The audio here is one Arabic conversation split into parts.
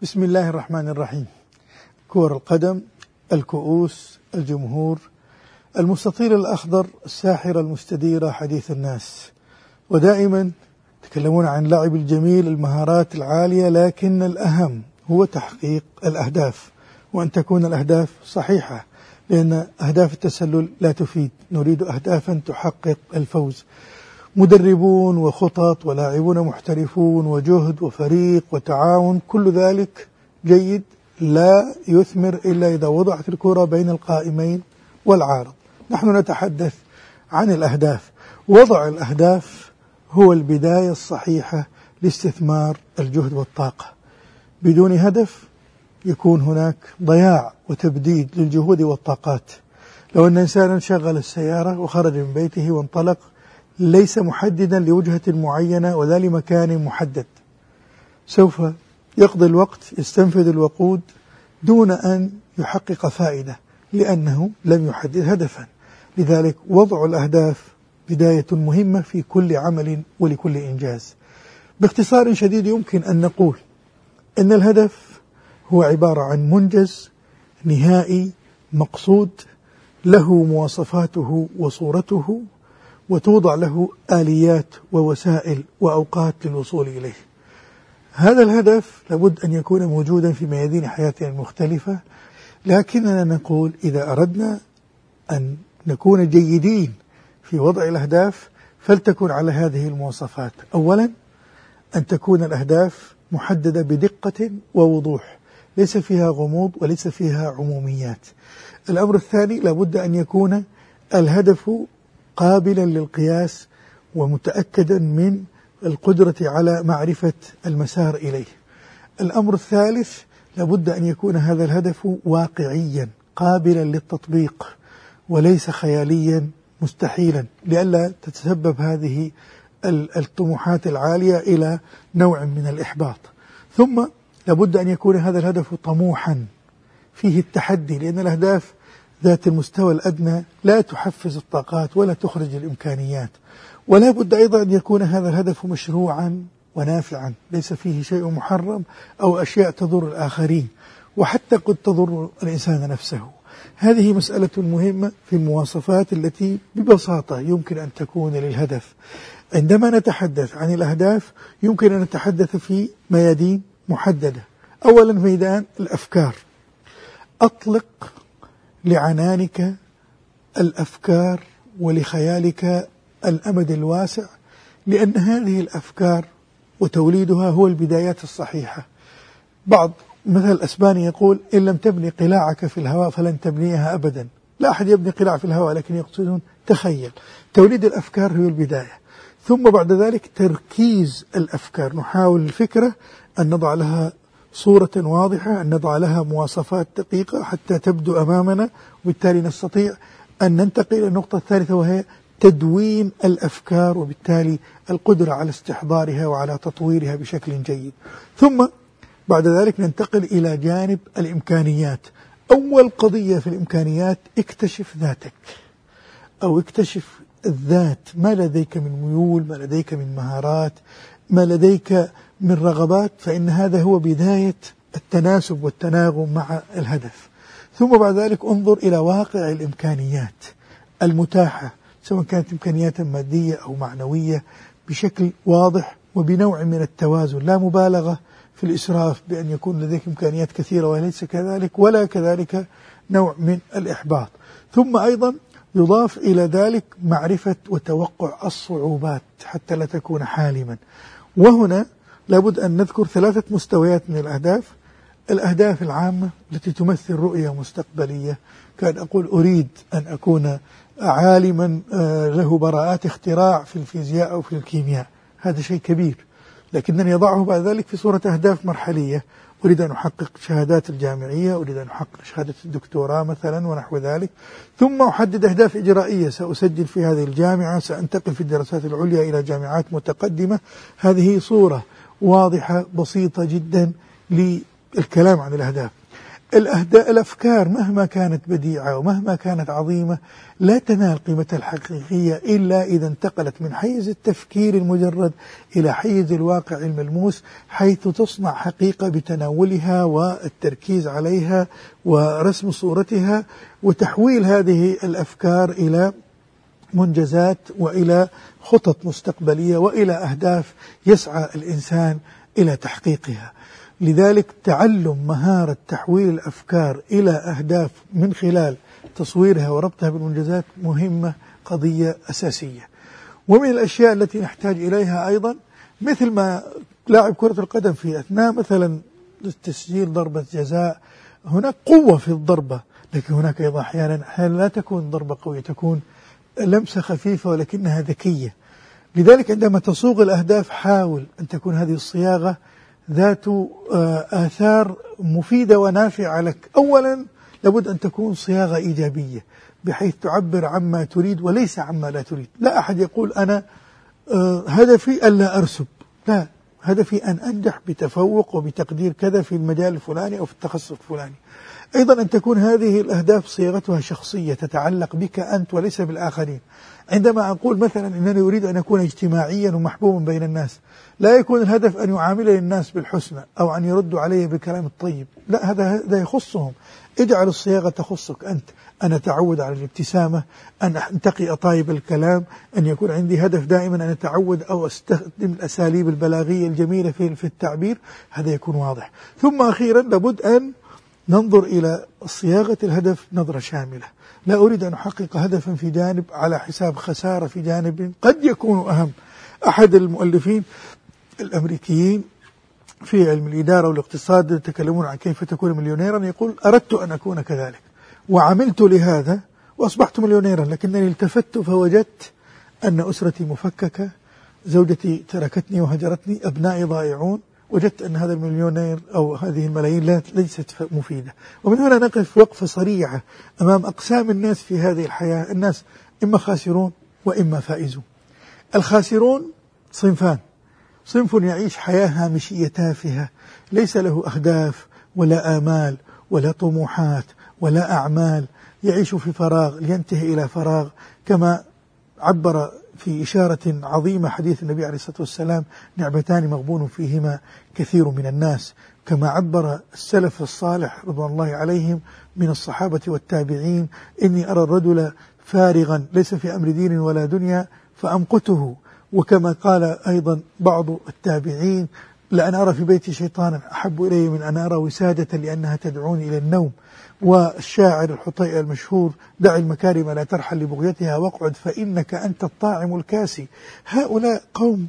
بسم الله الرحمن الرحيم. كرة القدم، الكؤوس، الجمهور، المستطيل الأخضر، الساحرة المستديرة، حديث الناس. ودائما يتكلمون عن اللعب الجميل، المهارات العالية، لكن الأهم هو تحقيق الأهداف، وأن تكون الأهداف صحيحة، لأن أهداف التسلل لا تفيد. نريد أهدافا تحقق الفوز. مدربون وخطط ولاعبون محترفون وجهد وفريق وتعاون، كل ذلك جيد، لا يثمر إلا إذا وضعت الكرة بين القائمين والعارض. نحن نتحدث عن الأهداف. وضع الأهداف هو البداية الصحيحة لاستثمار الجهد والطاقة. بدون هدف يكون هناك ضياع وتبديد للجهود والطاقات. لو أن إنسانا شغل السيارة وخرج من بيته وانطلق ليس محددا لوجهة معينة ولا لمكان محدد، سوف يقضي الوقت يستنفذ الوقود دون أن يحقق فائدة، لأنه لم يحدد هدفا. لذلك وضع الأهداف بداية مهمة في كل عمل ولكل إنجاز. باختصار شديد يمكن أن نقول إن الهدف هو عبارة عن منجز نهائي مقصود له مواصفاته وصورته، وتوضع له آليات ووسائل وأوقات للوصول إليه. هذا الهدف لابد أن يكون موجودا في ميادين حياتنا المختلفة، لكننا نقول إذا أردنا أن نكون جيدين في وضع الأهداف فلتكن على هذه المواصفات. أولا، أن تكون الأهداف محددة بدقة ووضوح، ليس فيها غموض وليس فيها عموميات. الأمر الثاني، لابد أن يكون الهدف قابلا للقياس ومتأكدا من القدرة على معرفة المسار إليه. الأمر الثالث، لابد أن يكون هذا الهدف واقعيا قابلا للتطبيق وليس خياليا مستحيلا، لئلا تتسبب هذه الطموحات العالية إلى نوع من الإحباط. ثم لابد أن يكون هذا الهدف طموحا فيه التحدي، لأن الأهداف ذات المستوى الأدنى لا تحفز الطاقات ولا تخرج الإمكانيات. ولا بد أيضا أن يكون هذا الهدف مشروعا ونافعا، ليس فيه شيء محرم أو أشياء تضر الآخرين، وحتى قد تضر الإنسان نفسه. هذه مسألة مهمة في المواصفات التي ببساطة يمكن أن تكون للهدف. عندما نتحدث عن الأهداف يمكن أن نتحدث في ميادين محددة. أولا، ميدان الأفكار. أطلق لعنانك الأفكار ولخيالك الأمد الواسع، لأن هذه الأفكار وتوليدها هو البدايات الصحيحة. بعض مثل الأسباني يقول: إن لم تبني قلاعك في الهواء فلن تبنيها أبدا. لا أحد يبني قلاع في الهواء، لكن يقصدون تخيل. توليد الأفكار هو البداية. ثم بعد ذلك تركيز الأفكار. نحاول الفكرة أن نضع لها صورة واضحة، أن نضع لها مواصفات دقيقة حتى تبدو أمامنا، وبالتالي نستطيع أن ننتقل إلى النقطة الثالثة، وهي تدوين الأفكار، وبالتالي القدرة على استحضارها وعلى تطويرها بشكل جيد. ثم بعد ذلك ننتقل إلى جانب الإمكانيات. أول قضية في الإمكانيات: اكتشف ذاتك أو اكتشف الذات. ما لديك من ميول، ما لديك من مهارات، ما لديك من رغبات، فإن هذا هو بداية التناسب والتناغم مع الهدف. ثم بعد ذلك انظر إلى واقع الإمكانيات المتاحة، سواء كانت إمكانيات مادية أو معنوية، بشكل واضح وبنوع من التوازن، لا مبالغة في الإسراف بأن يكون لديك إمكانيات كثيرة وليس كذلك، ولا كذلك نوع من الإحباط. ثم أيضا يضاف إلى ذلك معرفة وتوقع الصعوبات حتى لا تكون حالما. وهنا لابد أن نذكر 3 مستويات من الأهداف. الأهداف العامة التي تمثل رؤية مستقبلية، كان أقول أريد أن أكون عالما له براءات اختراع في الفيزياء أو في الكيمياء، هذا شيء كبير، لكنني أضعه بعد ذلك في صورة أهداف مرحلية. أريد أن أحقق شهادات الجامعية، أريد أن أحقق شهادة الدكتوراه مثلا ونحو ذلك. ثم أحدد أهداف إجرائية: سأسجل في هذه الجامعة، سأنتقل في الدراسات العليا إلى جامعات متقدمة. هذه صورة واضحة بسيطة جدا للكلام عن الأهداف. الأفكار مهما كانت بديعة ومهما كانت عظيمة لا تنال قيمتها الحقيقية إلا إذا انتقلت من حيز التفكير المجرد إلى حيز الواقع الملموس، حيث تصنع حقيقة بتناولها والتركيز عليها ورسم صورتها وتحويل هذه الأفكار إلى منجزات وإلى خطط مستقبلية وإلى أهداف يسعى الإنسان إلى تحقيقها. لذلك تعلم مهارة تحويل الأفكار إلى أهداف من خلال تصويرها وربطها بالمنجزات مهمة، قضية أساسية. ومن الأشياء التي نحتاج إليها أيضا مثل ما لاعب كرة القدم في أثناء مثلا تسجيل ضربة جزاء هناك قوة في الضربة، لكن هناك أيضا أحيانا لا تكون ضربة قوية، تكون لمسة خفيفة ولكنها ذكية. لذلك عندما تصوغ الأهداف حاول أن تكون هذه الصياغة ذات آثار مفيدة ونافعة لك. أولا لابد أن تكون صياغة إيجابية بحيث تعبر عما تريد وليس عما لا تريد. لا أحد يقول أنا هدفي ألا أرسب، لا، هدفي أن أنجح بتفوق وبتقدير كذا في المجال الفلاني أو في التخصص الفلاني. أيضا أن تكون هذه الأهداف صياغتها شخصية تتعلق بك أنت وليس بالآخرين. عندما أقول مثلا أنني أريد أن أكون اجتماعيا ومحبوبا بين الناس، لا يكون الهدف أن يعاملني الناس بالحسنى أو أن يردوا علي بالكلام الطيب، لا، هذا يخصهم. اجعل الصياغة تخصك أنت، أن أتعود على الابتسامة، أن أنتقي طيب الكلام، أن يكون عندي هدف دائما أن أتعود أو أستخدم الأساليب البلاغية الجميلة في التعبير، هذا يكون واضح. ثم أخيرا لابد أن ننظر إلى صياغة الهدف نظرة شاملة. لا أريد أن أحقق هدفا في جانب على حساب خسارة في جانب قد يكون أهم. أحد المؤلفين الأمريكيين في علم الإدارة والاقتصاد يتكلمون عن كيف تكون مليونيرا، يقول أردت أن أكون كذلك وعملت لهذا وأصبحت مليونيرا، لكنني التفت فوجدت أن أسرتي مفككة، زوجتي تركتني وهجرتني، أبنائي ضائعون، وجدت أن هذا المليونير أو هذه الملايين ليست مفيدة. ومن هنا نقف وقفة صريحة أمام أقسام الناس في هذه الحياة. الناس إما خاسرون وإما فائزون. الخاسرون صنفان: صنف يعيش حياة هامشية تافهة، ليس له أهداف ولا آمال ولا طموحات ولا أعمال، يعيش في فراغ لينتهي إلى فراغ، كما عبر في إشارة عظيمة حديث النبي عليه الصلاة والسلام: نعمتان مغبون فيهما كثير من الناس. كما عبر السلف الصالح رضوان الله عليهم من الصحابة والتابعين: إني أرى الرجل فارغا ليس في أمر دين ولا دنيا فأمقته. وكما قال أيضا بعض التابعين: لأن أرى في بيتي شيطانا أحب إلي من أن أرى وسادة لأنها تدعوني إلى النوم. والشاعر الحطيئة المشهور: دع المكارم لا ترحل لبغيتها واقعد فإنك أنت الطاعم الكاسي. هؤلاء قوم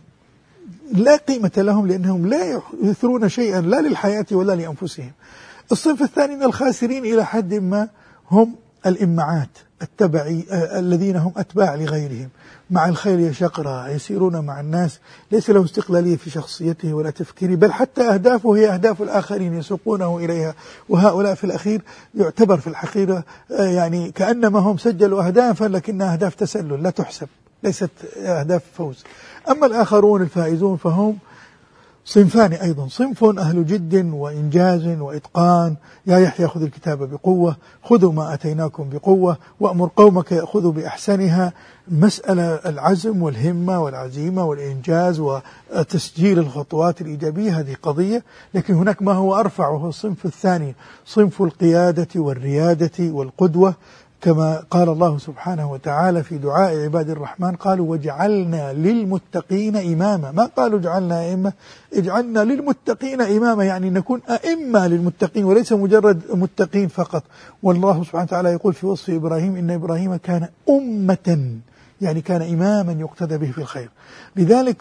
لا قيمة لهم لأنهم لا يثرون شيئا لا للحياة ولا لأنفسهم. الصنف الثاني من الخاسرين إلى حد ما هم الإمعات التبعي، الذين هم أتباع لغيرهم، مع الخيل يشقرا، يسيرون مع الناس، ليس له استقلالية في شخصيته ولا تفكيره، بل حتى أهدافه هي أهداف الآخرين يسوقونه إليها. وهؤلاء في الأخير يعتبر في الحقيقة يعني كأنما هم سجلوا أهدافا لكنها أهداف تسلل لا تحسب، ليست أهداف فوز. أما الآخرون الفائزون فهم صنفان أيضا: صنف أهل جد وإنجاز وإتقان، يا يحيى خذ الكتاب بقوة، خذوا ما أتيناكم بقوة، وأمر قومك يأخذوا بأحسنها. مسألة العزم والهمة والعزيمة والإنجاز وتسجيل الخطوات الإيجابية هذه قضية. لكن هناك ما هو أرفع وهو الصنف الثاني: صنف القيادة والريادة والقدوة. كما قال الله سبحانه وتعالى في دعاء عباد الرحمن: قالوا وجعلنا للمتقين إماما. ما قالوا جعلنا أئمة، اجعلنا للمتقين إماما، يعني نكون أئمة للمتقين وليس مجرد متقين فقط. والله سبحانه وتعالى يقول في وصف إبراهيم: إن إبراهيم كان أمة، يعني كان إماما يقتدى به في الخير. لذلك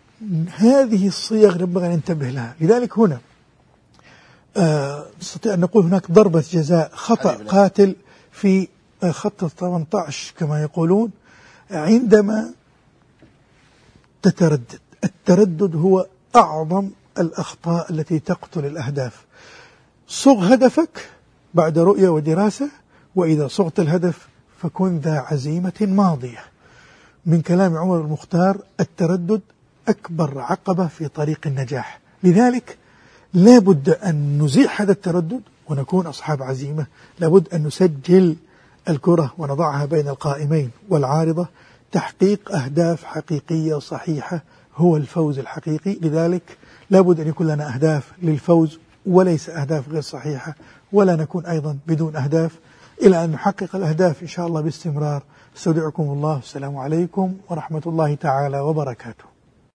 هذه الصيغ ينبغي أن ننتبه لها. لذلك هنا نستطيع أن نقول هناك ضربة جزاء، خطأ قاتل في خط 18 كما يقولون، عندما تتردد. التردد هو أعظم الأخطاء التي تقتل الأهداف. صغ هدفك بعد رؤية ودراسة، وإذا صغت الهدف فكن ذا عزيمة ماضية. من كلام عمر المختار: التردد أكبر عقبة في طريق النجاح. لذلك لا بد أن نزيح هذا التردد ونكون أصحاب عزيمة. لا بد أن نسجل الكرة ونضعها بين القائمين والعارضة. تحقيق أهداف حقيقية صحيحة هو الفوز الحقيقي. لذلك لا بد أن يكون لنا أهداف للفوز وليس أهداف غير صحيحة، ولا نكون أيضا بدون أهداف إلى أن نحقق الأهداف إن شاء الله باستمرار. استودعكم الله، السلام عليكم ورحمة الله تعالى وبركاته.